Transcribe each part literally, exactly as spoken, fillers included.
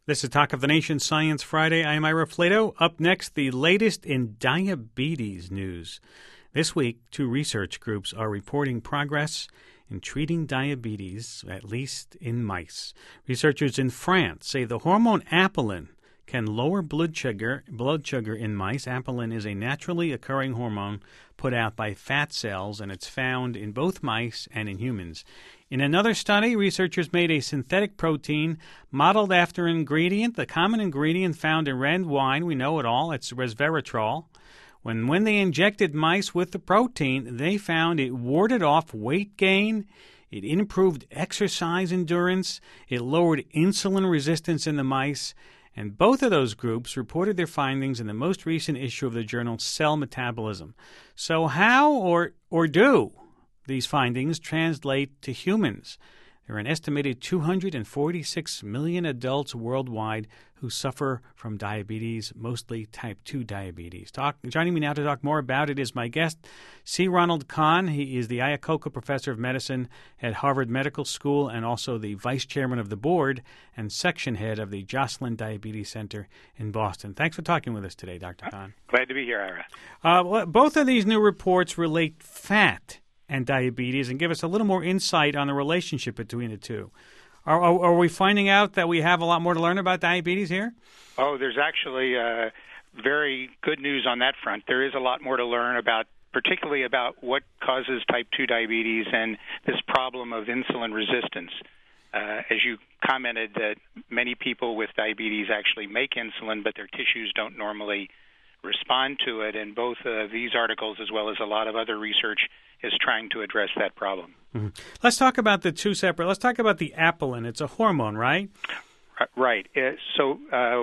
This is Talk of the Nation Science Friday. I'm Ira Flato. Up next, the latest in diabetes news. This week, two research groups are reporting progress in treating diabetes, at least in mice. Researchers in France say the hormone apelin can lower blood sugar, blood sugar in mice. Apelin is a naturally occurring hormone put out by fat cells, and it's found in both mice and in humans. In another study, researchers made a synthetic protein modeled after an ingredient, the common ingredient found in red wine. We know it all. It's resveratrol. When, when they injected mice with the protein, they found it warded off weight gain, it improved exercise endurance, it lowered insulin resistance in the mice, and both of those groups reported their findings in the most recent issue of the journal Cell Metabolism. So how or or do these findings translate to humans? There are an estimated two hundred forty-six million adults worldwide who suffer from diabetes, mostly type two diabetes. Talk, joining me now to talk more about it is my guest, C. Ronald Kahn. He is the Iacocca Professor of Medicine at Harvard Medical School and also the Vice Chairman of the Board and Section Head of the Joslin Diabetes Center in Boston. Thanks for talking with us today, Doctor Kahn. Glad to be here, Ira. Uh, well, both of these new reports relate fat and diabetes and give us a little more insight on the relationship between the two. Are, are, are we finding out that we have a lot more to learn about diabetes here? Oh, there's actually uh, very good news on that front. There is a lot more to learn about, particularly about what causes type two diabetes and this problem of insulin resistance. Uh, as you commented, that many people with diabetes actually make insulin, but their tissues don't normally respond to it. And both uh, these articles, as well as a lot of other research, is trying to address that problem. Mm-hmm. Let's talk about the two separate. Let's talk about the apelin. It's a hormone, right? Right. Uh, so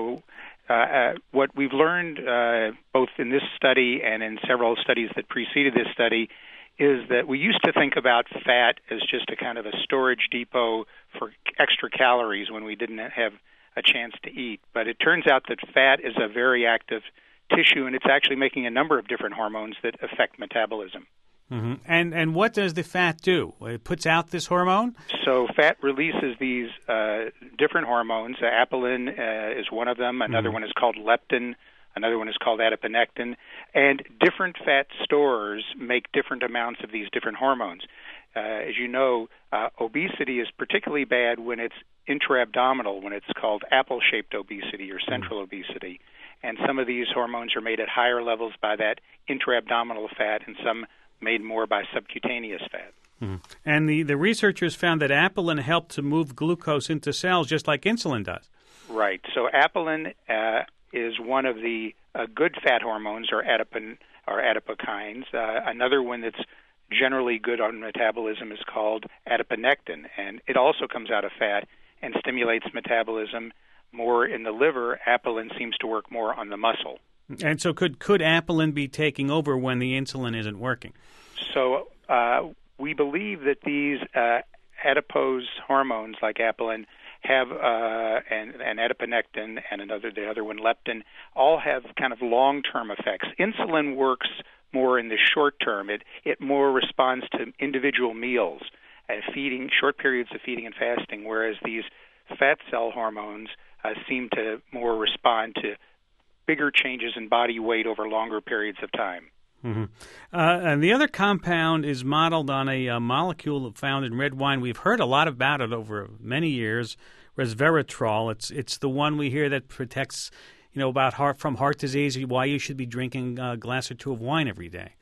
uh, uh, what we've learned uh, both in this study and in several studies that preceded this study is that we used to think about fat as just a kind of a storage depot for extra calories when we didn't have a chance to eat. But it turns out that fat is a very active tissue, and it's actually making a number of different hormones that affect metabolism. Mm-hmm. And and what does the fat do? It puts out this hormone? So fat releases these uh, different hormones. Uh, apelin uh, is one of them. Another mm-hmm. one is called leptin. Another one is called adiponectin. And different fat stores make different amounts of these different hormones. Uh, as you know, uh, obesity is particularly bad when it's intra-abdominal, when it's called apple-shaped obesity or central mm-hmm. obesity. And some of these hormones are made at higher levels by that intra-abdominal fat, and some made more by subcutaneous fat. Mm-hmm. And the, the researchers found that apelin helped to move glucose into cells just like insulin does. Right. So apelin uh, is one of the uh, good fat hormones, or adipin or adipokines. Uh, another one that's generally good on metabolism is called adiponectin, and it also comes out of fat and stimulates metabolism more in the liver. Apelin seems to work more on the muscle. And so could, could apelin be taking over when the insulin isn't working? So uh, we believe that these uh, adipose hormones like apelin have uh, and, and adiponectin and another the other one leptin all have kind of long-term effects. Insulin works more in the short term. It it more responds to individual meals, uh, feeding, short periods of feeding and fasting, whereas these fat cell hormones uh, seem to more respond to bigger changes in body weight over longer periods of time. Mm-hmm. Uh, and the other compound is modeled on a, a molecule found in red wine. We've heard a lot about it over many years, resveratrol. It's it's the one we hear that protects, you know, about heart from heart disease, why you should be drinking a glass or two of wine every day.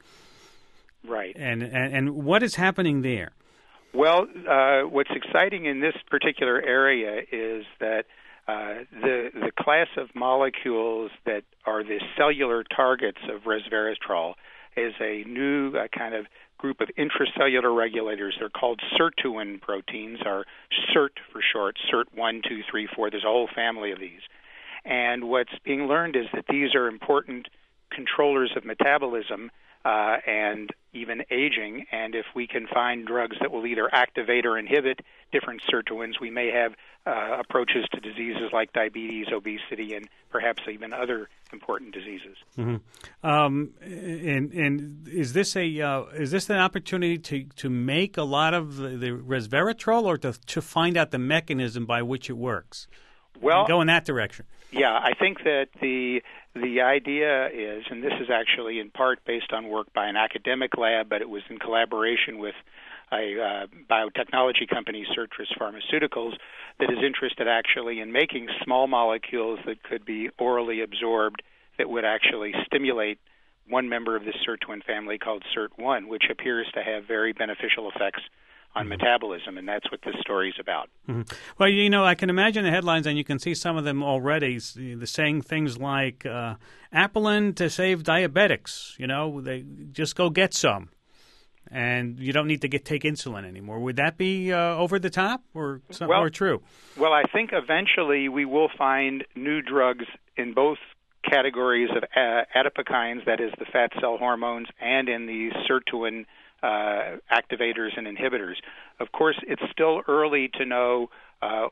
Right. And and, and what is happening there? Well, uh, what's exciting in this particular area is that Uh, the the class of molecules that are the cellular targets of resveratrol is a new uh, kind of group of intracellular regulators. They're called sirtuin proteins, or SIRT for short, SIRT one, two, three, four. There's a whole family of these. And what's being learned is that these are important controllers of metabolism uh, and even aging. And if we can find drugs that will either activate or inhibit different sirtuins, we may have uh, approaches to diseases like diabetes, obesity, and perhaps even other important diseases. Mm-hmm. Um, and and is this a uh, is this an opportunity to, to make a lot of the, the resveratrol, or to to find out the mechanism by which it works? well, go in that direction. Yeah, I think that the the idea is, and this is actually in part based on work by an academic lab, but it was in collaboration with a uh, biotechnology company, Surtress Pharmaceuticals, that is interested actually in making small molecules that could be orally absorbed that would actually stimulate one member of the sirtuin family called S I R T one, which appears to have very beneficial effects on mm-hmm. metabolism, and that's what this story is about. Mm-hmm. Well, you know, I can imagine the headlines, and you can see some of them already, the saying things like, uh, Apelin to save diabetics, you know, they just go get some, and you don't need to get take insulin anymore. Would that be uh, over the top or something well, more true? Well, I think eventually we will find new drugs in both categories of uh, adipokines, that is the fat cell hormones, and in the sirtuin uh, activators and inhibitors. Of course, it's still early to know uh,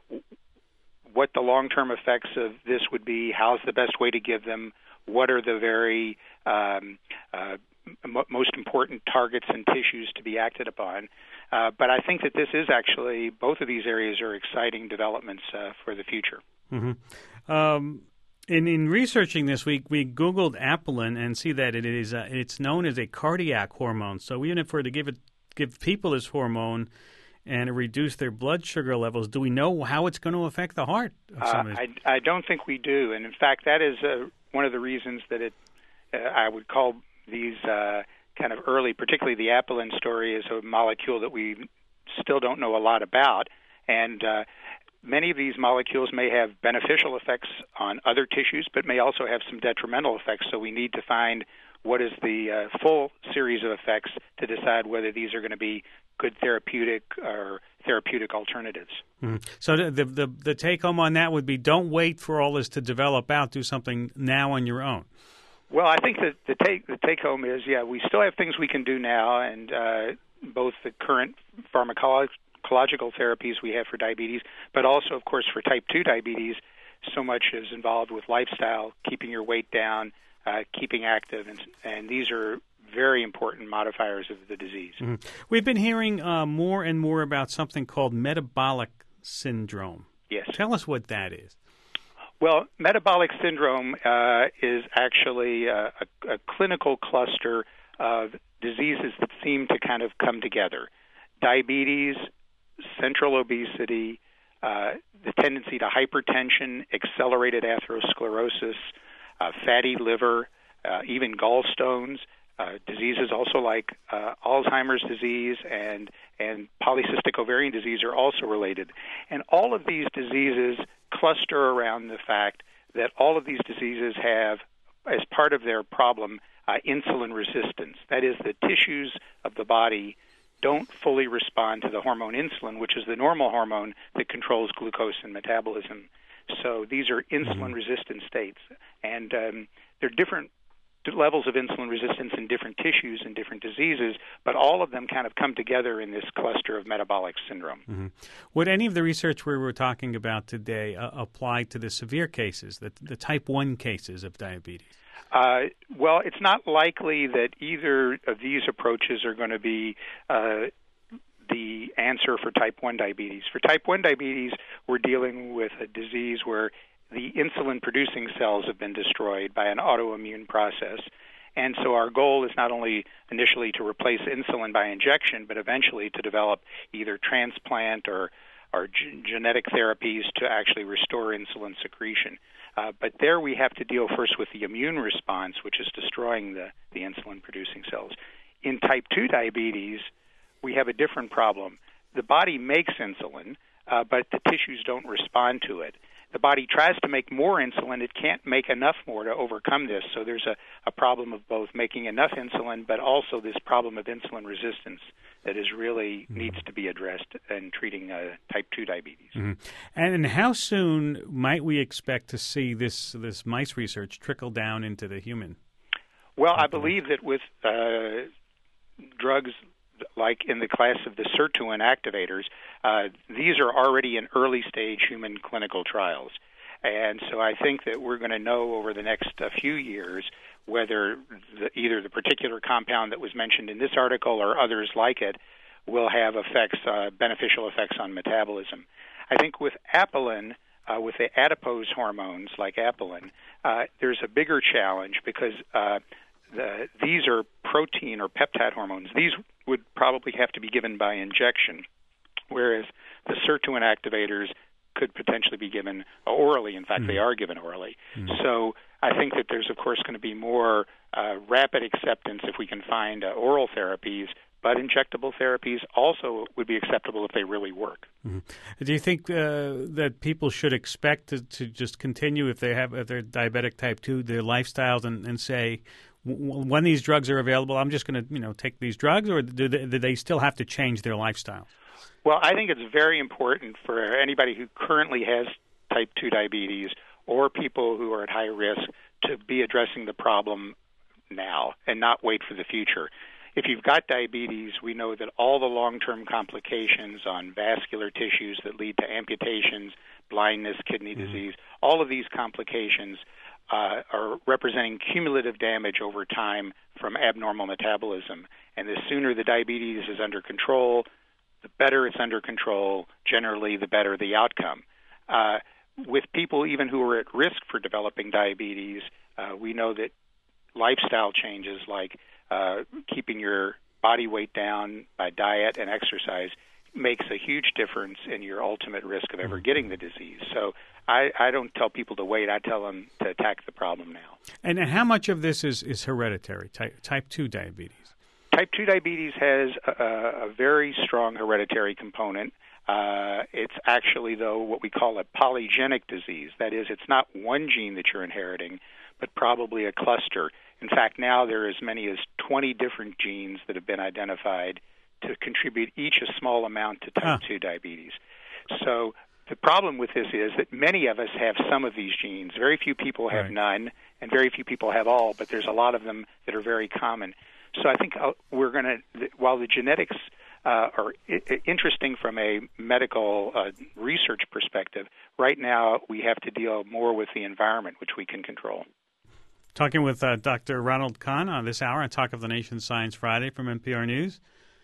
what the long-term effects of this would be, how's the best way to give them, what are the very um, uh, m- most important targets and tissues to be acted upon. Uh, but I think that this is actually, both of these areas are exciting developments uh, for the future. Mm-hmm. Um, in, in researching this, we, we Googled Apelin and see that it is uh, it's known as a cardiac hormone. So even if we're to give it give people this hormone and reduce their blood sugar levels, do we know how it's going to affect the heart? Of uh, I, I don't think we do. And in fact, that is uh, one of the reasons that it uh, I would call these uh, kind of early, particularly the Apelin story, is a molecule that we still don't know a lot about. And uh, many of these molecules may have beneficial effects on other tissues, but may also have some detrimental effects. So we need to find what is the uh, full series of effects to decide whether these are going to be good therapeutic or therapeutic alternatives. Mm-hmm. So the, the the the take home on that would be: don't wait for all this to develop out. Do something now on your own. Well, I think that the take the take home is, yeah, we still have things we can do now, and uh, both the current pharmacological therapies we have for diabetes, but also, of course, for type two diabetes, so much is involved with lifestyle, keeping your weight down, uh, keeping active, and, and these are very important modifiers of the disease. Mm-hmm. We've been hearing uh, more and more about something called metabolic syndrome. Yes. Tell us what that is. Well, metabolic syndrome uh, is actually a, a, a clinical cluster of diseases that seem to kind of come together. Diabetes, central obesity, uh, the tendency to hypertension, accelerated atherosclerosis, uh, fatty liver, uh, even gallstones, uh, diseases also like uh, Alzheimer's disease and, and polycystic ovarian disease are also related. And all of these diseases cluster around the fact that all of these diseases have, as part of their problem, uh, insulin resistance. That is, the tissues of the body don't fully respond to the hormone insulin, which is the normal hormone that controls glucose and metabolism. So these are insulin-resistant states, and um, there are different levels of insulin resistance in different tissues and different diseases, but all of them kind of come together in this cluster of metabolic syndrome. Mm-hmm. Would any of the research we were talking about today uh, apply to the severe cases, the, the type one cases of diabetes? Uh, well, it's not likely that either of these approaches are going to be uh, the answer for type one diabetes. For type one diabetes, we're dealing with a disease where the insulin-producing cells have been destroyed by an autoimmune process. And so our goal is not only initially to replace insulin by injection, but eventually to develop either transplant or, or g- genetic therapies to actually restore insulin secretion. Uh, but there we have to deal first with the immune response, which is destroying the, the insulin-producing cells. In type two diabetes, we have a different problem. The body makes insulin, uh, but the tissues don't respond to it. The body tries to make more insulin. It can't make enough more to overcome this. So there's a, a problem of both making enough insulin, but also this problem of insulin resistance that is really mm-hmm. needs to be addressed in treating uh, type two diabetes. Mm-hmm. And how soon might we expect to see this, this mice research trickle down into the human? Well, I believe that with uh, drugs like in the class of the sirtuin activators, uh, these are already in early-stage human clinical trials. And so I think that we're going to know over the next uh, few years whether the, either the particular compound that was mentioned in this article or others like it will have effects, uh, beneficial effects on metabolism. I think with Apelin, uh, with the adipose hormones like apelin, uh, there's a bigger challenge because uh, the, these are protein or peptide hormones. These would probably have to be given by injection, whereas the sirtuin activators could potentially be given orally. In fact, mm. they are given orally. Mm. So I think that there's, of course, going to be more uh, rapid acceptance if we can find uh, oral therapies, but injectable therapies also would be acceptable if they really work. Mm-hmm. Do you think uh, that people should expect to, to just continue, if they have if they're diabetic type two, their lifestyles and, and say, w- when these drugs are available, I'm just going to you know take these drugs, or do they, do they still have to change their lifestyle? Well, I think it's very important for anybody who currently has type two diabetes or people who are at high risk to be addressing the problem now and not wait for the future. If you've got diabetes, we know that all the long-term complications on vascular tissues that lead to amputations, blindness, kidney mm-hmm. disease, all of these complications uh, are representing cumulative damage over time from abnormal metabolism. And the sooner the diabetes is under control, the better it's under control, generally the better the outcome. Uh, with people even who are at risk for developing diabetes, uh, we know that lifestyle changes like uh, keeping your body weight down by diet and exercise makes a huge difference in your ultimate risk of ever getting the disease. So I, I don't tell people to wait. I tell them to attack the problem now. And how much of this is, is hereditary, type, type two diabetes? Type two diabetes has a, a very strong hereditary component. Uh, it's actually, though, what we call a polygenic disease. That is, it's not one gene that you're inheriting, but probably a cluster. In fact, now there are as many as twenty different genes that have been identified to contribute each a small amount to type huh. two diabetes. So the problem with this is that many of us have some of these genes. Very few people have right. none, and very few people have all, but there's a lot of them that are very common. So I think uh, we're going to, while the genetics uh, are I- interesting from a medical uh, research perspective, right now we have to deal more with the environment, which we can control. Talking with uh, Doctor Ronald Kahn on this hour on Talk of the Nation Science Friday from N P R News,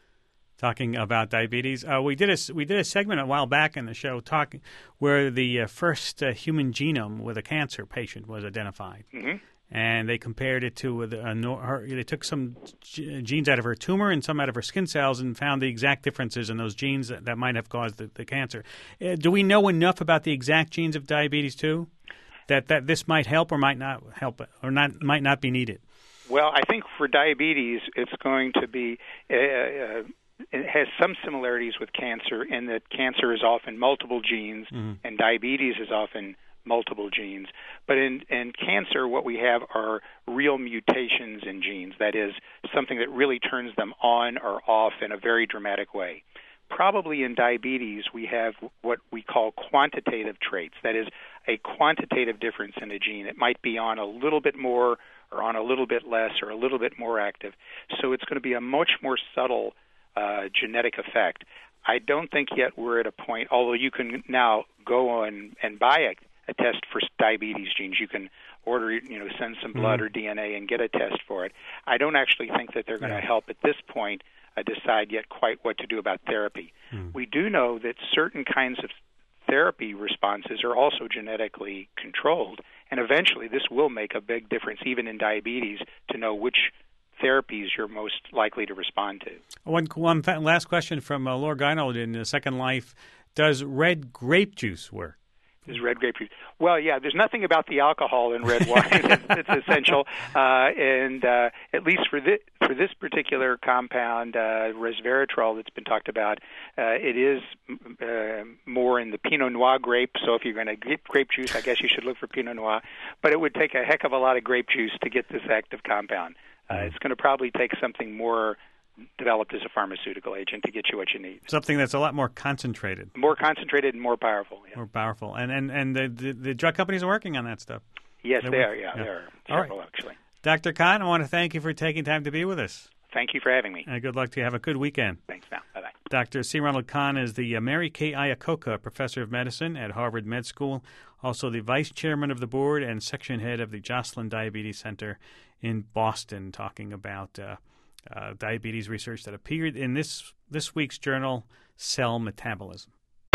talking about diabetes. Uh, we did a we did a segment a while back in the show talking where the uh, first uh, human genome with a cancer patient was identified. Mm-hmm. And they compared it to a, a, her, they took some g- genes out of her tumor and some out of her skin cells and found the exact differences in those genes that, that might have caused the, the cancer. Uh, do we know enough about the exact genes of diabetes too, that that this might help or might not help, or not might not be needed? Well, I think for diabetes, it's going to be. Uh, uh, it has some similarities with cancer in that cancer is often multiple genes, mm-hmm. and diabetes is often multiple genes. But in, in cancer, what we have are real mutations in genes. That is, something that really turns them on or off in a very dramatic way. Probably in diabetes, we have what we call quantitative traits. That is, a quantitative difference in a gene. It might be on a little bit more or on a little bit less or a little bit more active. So it's going to be a much more subtle uh, genetic effect. I don't think yet we're at a point, although you can now go on and buy a a test for diabetes genes. You can order, you know, send some blood mm-hmm. or D N A and get a test for it. I don't actually think that they're going to yeah. help at this point uh, decide yet quite what to do about therapy. Mm-hmm. We do know that certain kinds of therapy responses are also genetically controlled, and eventually this will make a big difference, even in diabetes, to know which therapies you're most likely to respond to. One, one last question from uh, Laura Geinold in Second Life. Does red grape juice work? Is red grape juice. Well, yeah, there's nothing about the alcohol in red wine that's essential, uh, and uh, at least for this, for this particular compound, uh, resveratrol that's been talked about, uh, it is uh, more in the Pinot Noir grape, so if you're going to get grape juice, I guess you should look for Pinot Noir, but it would take a heck of a lot of grape juice to get this active compound. Uh, it's going to probably take something more developed as a pharmaceutical agent to get you what you need. Something that's a lot more concentrated. More concentrated and more powerful. Yeah. More powerful. And and, and the, the, the drug companies are working on that stuff. Yes, They're they work- are. Yeah, yeah. they are All several, right. actually. Doctor Kahn, I want to thank you for taking time to be with us. Thank you for having me. And good luck to you. Have a good weekend. Thanks now. Bye-bye. Doctor C. Ronald Kahn is the uh, Mary Kay Iacocca Professor of Medicine at Harvard Med School, also the Vice Chairman of the Board and Section Head of the Joslin Diabetes Center in Boston, talking about uh, Uh, diabetes research that appeared in this this week's journal, Cell Metabolism.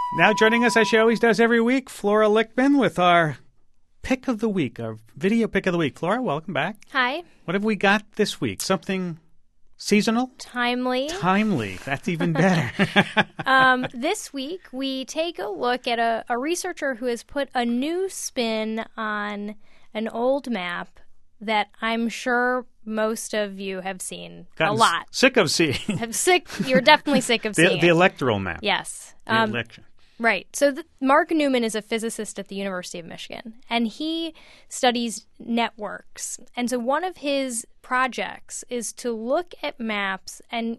Now joining us, as she always does every week, Flora Lichtman with our pick of the week, our video pick of the week. Flora, welcome back. Hi. What have we got this week? Something seasonal? Timely. Timely. That's even better. um, this week, we take a look at a, a researcher who has put a new spin on an old map that I'm sure most of you have seen Gotten a lot. Sick of seeing. Have sick. You're definitely sick of the, seeing the it. electoral map. Yes. The Um, election. Right. So the, Mark Newman is a physicist at the University of Michigan, and he studies networks. And so one of his projects is to look at maps and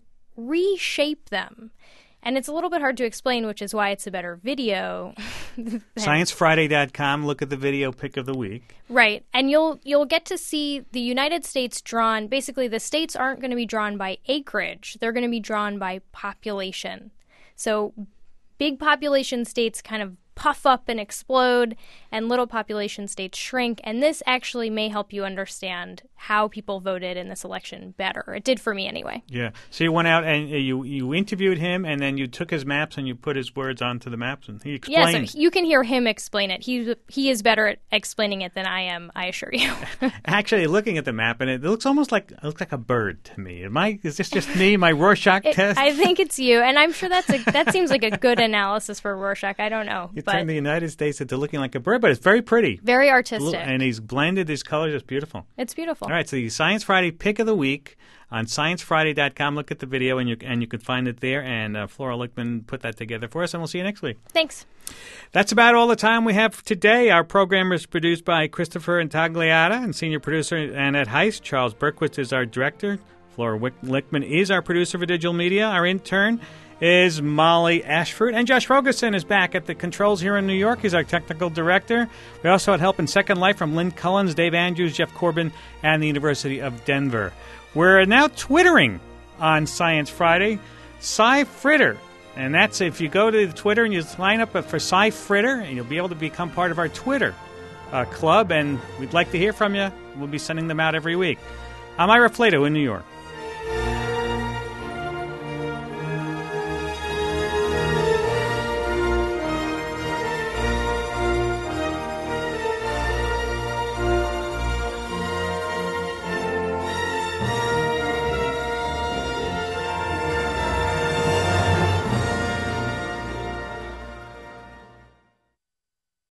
reshape them. And it's a little bit hard to explain, which is why it's a better video. Science Friday dot com. Look at the video pick of the week. Right. And you'll you'll get to see the United States drawn. Basically, the states aren't going to be drawn by acreage. They're going to be drawn by population. So big population states kind of puff up and explode, and little population states shrink. And this actually may help you understand how people voted in this election better. It did for me anyway. Yeah. So you went out and you you interviewed him, and then you took his maps and you put his words onto the maps, and he explained. Yeah, so you can hear him explain it. He he is better at explaining it than I am, I assure you. Actually, looking at the map, and it looks almost like it looks like a bird to me. Am I? Is this just me? My Rorschach It, test? I think it's you, and I'm sure that's a, that seems like a good analysis for Rorschach. I don't know, You but turned the United States into looking like a bird, but it's very pretty. very artistic. And he's blended his colors. It's beautiful. It's beautiful. All right, so the Science Friday pick of the week on science friday dot com. Look at the video, and you and you can find it there. And uh, Flora Lichtman put that together for us, and we'll see you next week. Thanks. That's about all the time we have today. Our program is produced by Christopher Intagliata and senior producer Annette Heist. Charles Berkowitz is our director. Flora Wick- Lichtman is our producer for digital media. Our intern is Molly Ashford. And Josh Rogerson is back at the controls here in New York. He's our technical director. We also had help in Second Life from Lynn Cullins, Dave Andrews, Jeff Corbin, and the University of Denver. We're now Twittering on Science Friday. Cy Fritter. And that's if you go to Twitter and you sign up for Cy Fritter, and you'll be able to become part of our Twitter uh, club. And we'd like to hear from you. We'll be sending them out every week. I'm Ira Flato in New York.